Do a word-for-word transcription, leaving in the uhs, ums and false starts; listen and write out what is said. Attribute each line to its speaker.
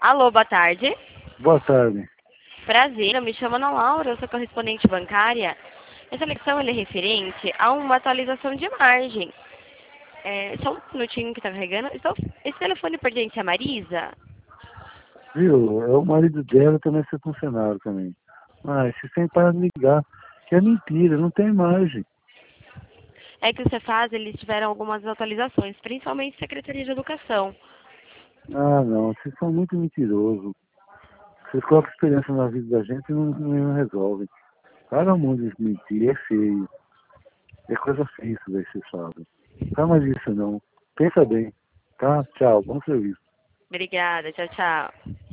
Speaker 1: Alô, boa tarde.
Speaker 2: Boa tarde.
Speaker 1: Prazer, eu me chamo Ana Laura, eu sou correspondente bancária. Essa ligação ela é referente a uma atualização de margem. É, só um minutinho que está carregando. Estou- Esse telefone pertence a Marisa?
Speaker 2: Viu? É o marido dela também ser funcionário também. Mas você tem para ligar. Que é mentira, não tem margem.
Speaker 1: É que o Cefaz, eles tiveram algumas atualizações, principalmente Secretaria de Educação.
Speaker 2: Ah, não, vocês são muito mentirosos. Vocês colocam experiência na vida da gente e não, não resolvem. Cada mundo de mentir é feio. É coisa feia isso daí que vocês fazem. Faz mais isso não. Pensa bem. Tá? Tchau. Bom serviço.
Speaker 1: Obrigada, tchau, tchau.